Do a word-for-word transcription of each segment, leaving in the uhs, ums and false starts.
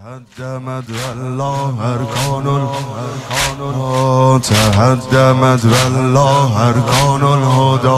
تهدمت والله ارکان الهدى تهدمت والله ارکان الهدى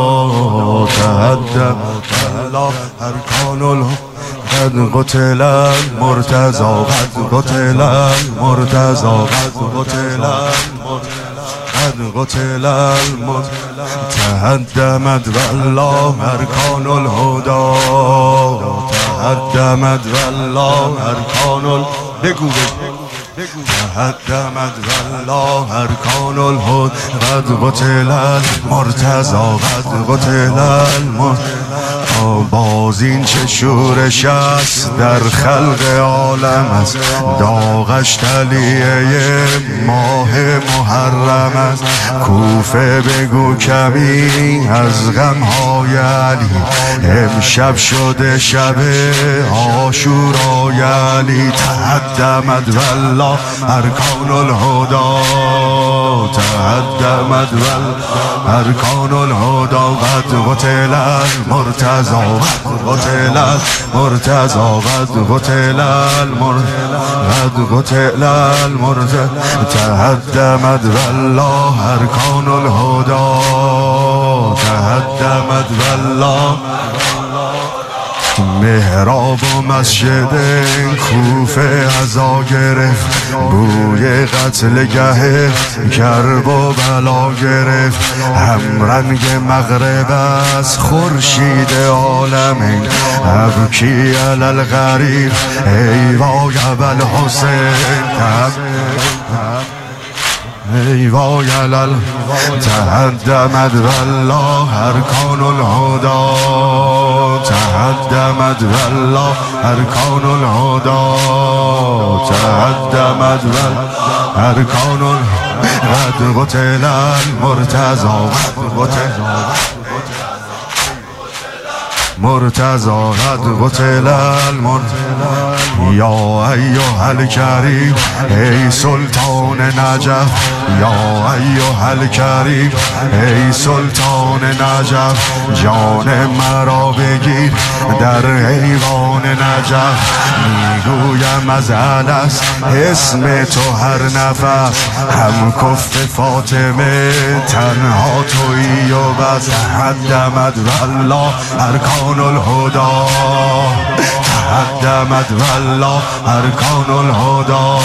تهدمت والله ارکان الهدى قد قتل المرتضى قد قتل المرتضى قد قتل قد قتل المرتضى تهدمت والله ارکان الهدى تهدمت والله ارکان ال بگو بگو تهدمت والله ارکان الهدى قد قتل المرتضى قد قتل المرتضى باز این چه شورش است در خلق عالم است، داغش تلیه ماه محرم است. کوفه بگو کمی از غمهای علی، امشب شده شب عاشورای علی. تهدمت والله ارکان الهدى تهدمت والله ارکان الهدى قد قتل المرتضى قد قتل المرتضى قد قتل المرتضى قد قتل المرتضى تهدمت والله ارکان الهدى تهدمت والله. محراب و مسجد کوفه عزا گرفت، بوی قتل گه کرب و بلا گرفت. همرنگ مغرب از خورشید عالمین، ابکی علی الغریب ای وای ابوالحسین. ای وای علل تهدمت والله ارکان الهدى تهدمت والله ارکان الهدى تهدمت والله ارکان الهدى قد قتل المرتضى قد قتل مرتضى قد قتل المرتضى. یا ایها الکریم ای سلطان نجف، یا ایها الکریم ای سلطان نجف. جان مرا بگیر در ایوان نجف، میگویم از الست اسم تو هر نفس. هم کف فاطمه تنها تویی و بس. تهدمت والله ارکان الهدى تهدمت والله ارکان الهدى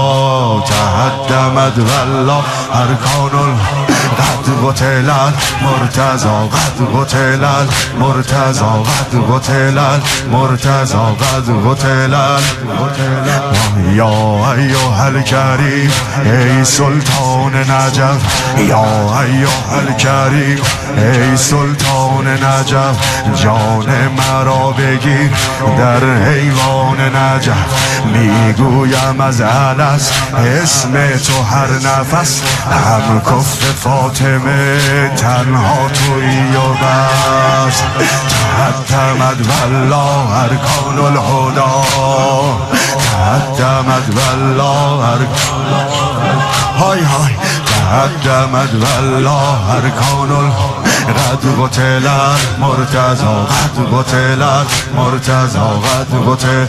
تهدمت والله ارکان الهدى. قد قتل المرتضى قد قتل المرتضى قد قتل المرتضى قد قتل المرتضى. یا ایها الکریم ای سلطان نجف، یا ایها الکریم ای سلطان نجف. جان مرا بگیر در ایوان نجف، میگویم از الست اسم تو هر نفس. هم کف فاطمه تنها تویی و بس. تهدمت والله ارکان الهدى تهدمت والله ارکان های های تهدمت والله ارکان الهدى. قد قتل المرتضى قد قتل المرتضى قد قتل.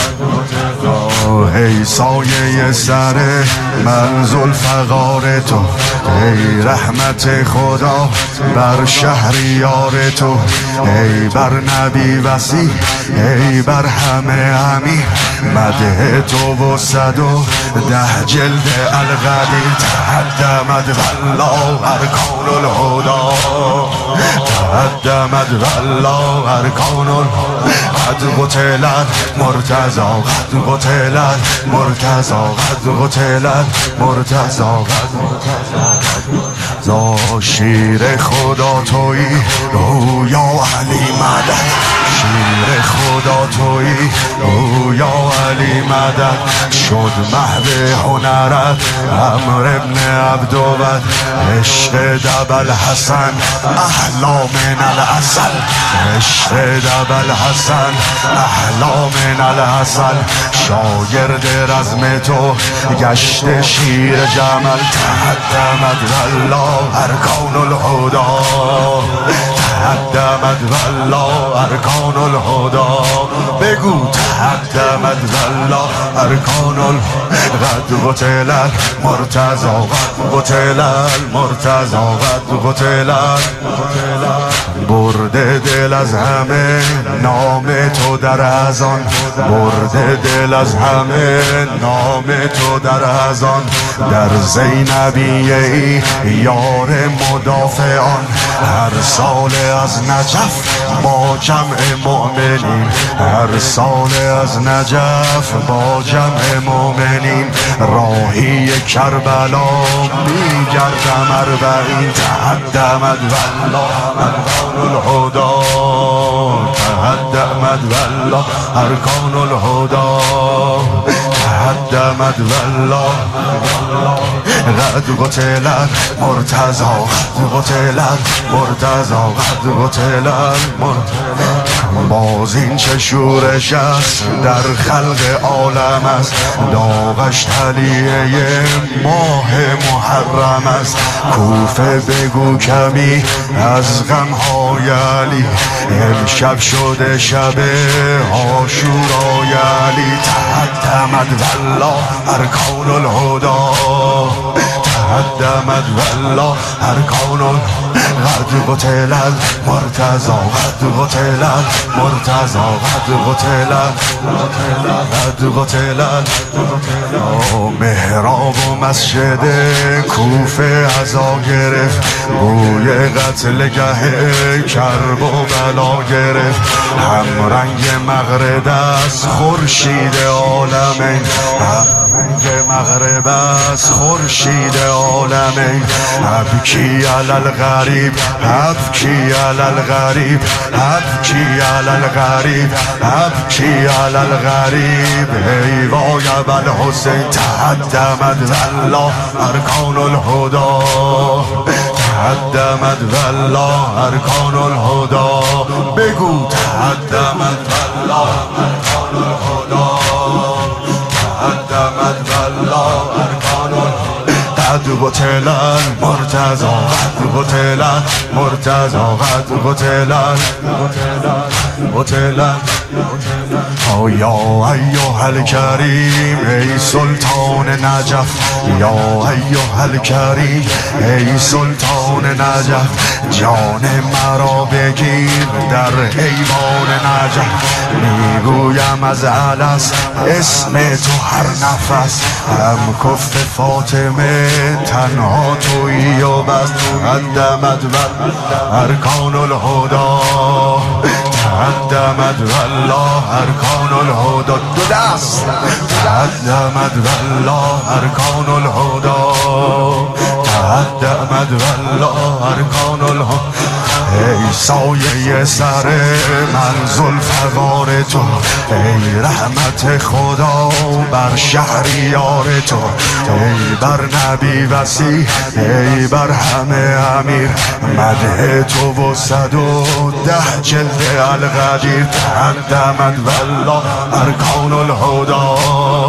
ای سایه سر من ذوالفقار تو، ای رحمت خدا بر شهریار تو. ای بر نبی وصی ای بر همه امیر، مدح تو و صد و ده جلد القدیر. تهدمت والله ارکان الهدى تهدمت والله ارکان الهدى. قد قتل المرتضى قد قتل المرتضى قد قتل المرتضى قد قتل. شیر خدا تویی رویا علی مدد، شیر خدا تویی رویا علی مدد. شد محو هنرت عمرو ابن عبدود، عشق ابوالحسن احلی من العسل. عشق ابوالحسن احلی من العسل. شاگرد رزم تو گشت شیر جمل. تهدمت والله ارکان الهدى تهدمت والله ارکان الهدى. بگو تهدمت والله والله ارکان قد قتل المرتضی قد قتل المرتضی قد قتل برده دل از همه نام تو در ازان برده دل از همه نام تو در ازان در زینبیه ای یار مدافعان هر سال از نجف با جمع مؤمنین هر سال از نجف با جمع مؤمنین راهی کربلا میگردم اربعین تهدمت والله ارکان الهدی تهدمت والله ارکان الهدی تهدمت والله قد قتل المرتضی قد قتل المرتضی قد قتل المرتضی باز این چه شورش است در خلق عالم است داغش تلیه ماه محرم است کوفه بگو کمی از غمهای علی امشب شده شب عاشورای علی تهدمت والله ارکان الهدی تهدمت والله ارکان قد قتل المرتضی قد قتل المرتضی قد قتل قد قتل محراب و مسجد کوفه عزا گرفت بوی قتل گه کرب و بلا گرفت هم رنگ مغرب است خورشید عالمین هم رنگ مغرب است خورشید عالمین ابکی علی الغریب ابکی علی الغریب ابکی علی الغریب ابکی علی الغریب ای وای ابوالحسین تهدمت والله ارکان الهدی تهدمت والله ارکان الهدی بگو تهدمت والله ارکان الهدی تهدمت والله ارکان الهدی قد قتل المرتضی قد قتل المرتضی قد قتل قتل یا ایها الکریم ای سلطان نجف یا ایها الکریم ای سلطان نجف جان مرا بگیر در ایوان نجف میگویم از الست اسم تو هر نفس هم کف فاطمه تنها تویی و بس تهدمت ارکان الهدی تهدمت والله ارکان الهدی دو دست تهدمت والله ارکان الهدی تهدمت والله ارکان الهدی ای سایه سر من ذوالفقار تو ای رحمت خدا بر شهریار تو ای بر نبی وصی ای بر همه امیر مدح تو و صد و ده جلد القدیر تهدمت والله ارکان الهدی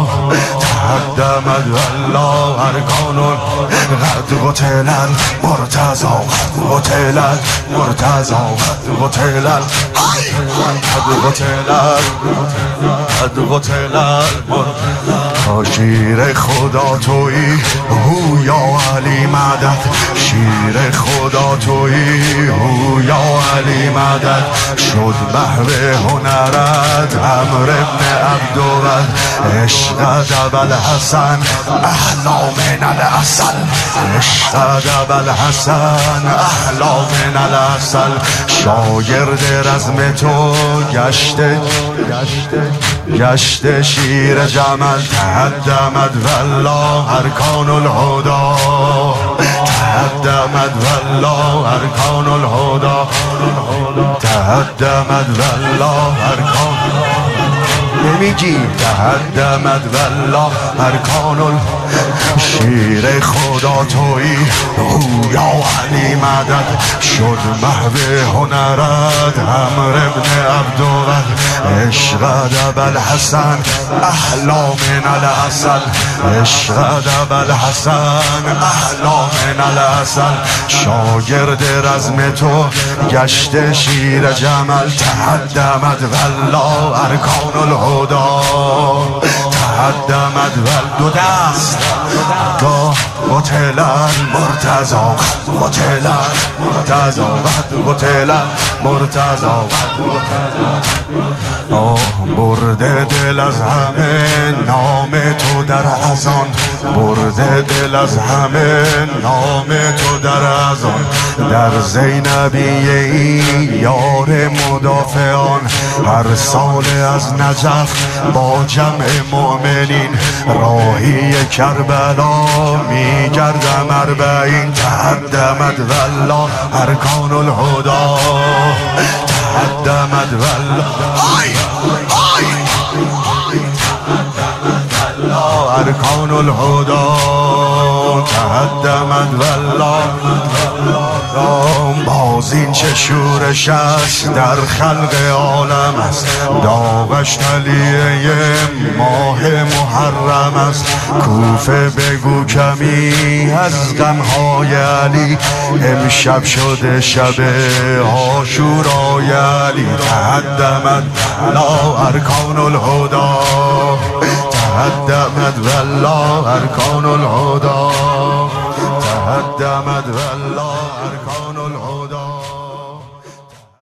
تهدمت والله ارکان الهدی قد قتل المرتضی قد قتل المرتضی قد قتل قد قتل قد قتل المرتضی شیر خدا تویی هو یا علی مدد شیر خدا تویی هو یا علی مدد شد محو هنرت عمرو بن عبدود عشقت ابوالحسن احلی من العسل عشقت ابوالحسن احلی من العسل شاگرد رزم تو گشته گشته شیر جمل تهدمت والله ارکان الهدی تهدمت والله ارکان الهدی تهدمت والله ارکان نمیگی تهدمت والله ارکان الهدی شیر خدا تویی یا علی مدد شد محو هنرت امر ابن عبدالله عشقت ابوالحسن احلا من العسل عشقت ابوالحسن احلا من العسل شاگرد رزم تو گشت شیر جمل تهدمت والله ارکان الهدا تهدمت ول دو دست قتل المرتضی قتل المرتضی قتل المرتضی برده دل از همه نام تو در اذان برده دل از همه نام تو در اذان در زینبیه ای یار مدافعان هر سال از نجف با جمع مؤمنین راهی کربلا میگردم اربعین تهدمت والله ارکان الهدا تهدمت والله آی آی ارکان الهدا تهدمت والله باز این چه شورش است در خلق عالم است داغش تلیه ماه محرم است کوفه بگو کمی از غمهای علی امشب شده شب عاشورای علی تهدمت لا ارکان الهدا تهدمت والله ارکان الهدا